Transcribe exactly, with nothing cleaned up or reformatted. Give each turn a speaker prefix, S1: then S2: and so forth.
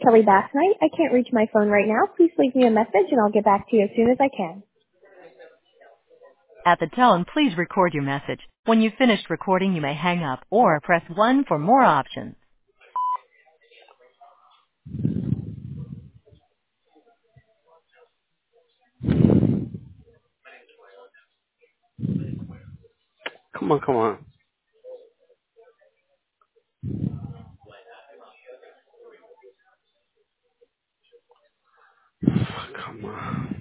S1: Kelly Bass Knight. I can't reach my phone right now. Please leave me a message and I'll get back to you as soon as I can.
S2: At the tone, please record your message. When you've finished recording, you may hang up or press one for more options.
S3: Come on, come on. Come on.